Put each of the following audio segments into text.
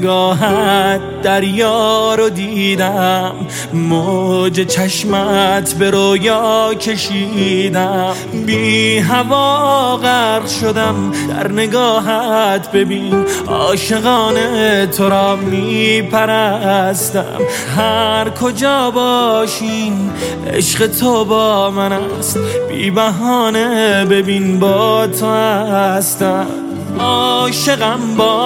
نگاهت دریا رو دیدم، موج چشمت به رویا کشیدم، بی هوا غرق شدم در نگاهت. ببین عاشقانه تو را میپرستم، هر کجا باشین عشق تو با من است، بی بهانه ببین با تو هستم. عاشقم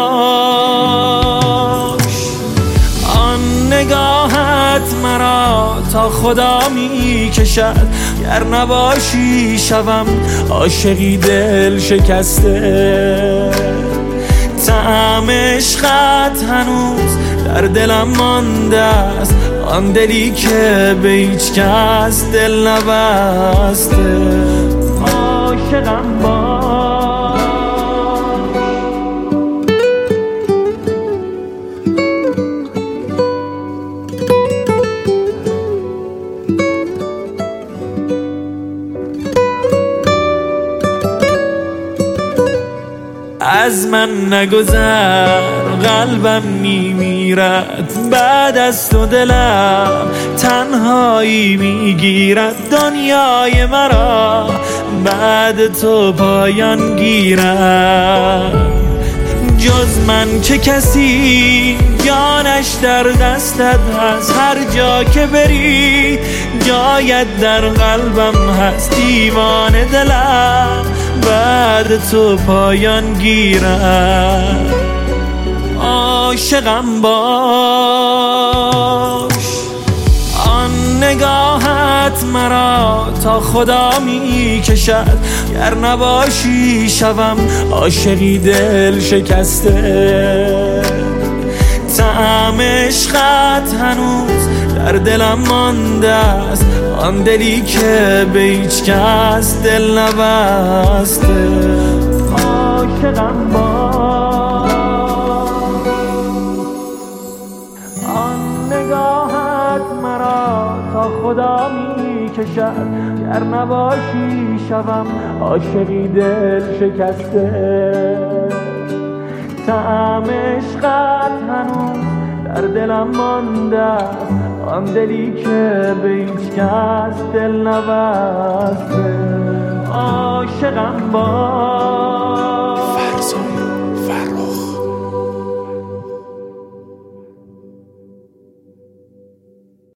باش، آن نگاهت مرا تا خدا می کشد، گر نباشی شوم عاشقی دل شکسته. طعم عشقت هنوز در دلم مانده است، آن دلی که به هیچ کس دل نبسته. عاشقم باش. از من نگذر قلبم میمیرد، بعد از تو دلم تنهایی میگیرد، دنیای مرا بعد تو پایان گیرد. جز من که کسی جانش در دستت هست، هر جا که بری جایت در قلبم هست، دیوانه دلم بعد تو پایان گیرد. عاشقم باش، آن نگاهت مرا تا خدا می کشد، گر نباشی شوم عاشقی دل شکسته. طعم عشقت هنوز در دلم مانده است، آن دلی که به هیچ کس دل نبسته. عاشقم باش، آن نگاهت مرا تا خدا می کشد، گر نباشی شوم عاشقی دل شکسته. طعم عشقت هنوز در دلم مانده است، آن دلی که به هیچ کس دل نبسته. عاشقم باش.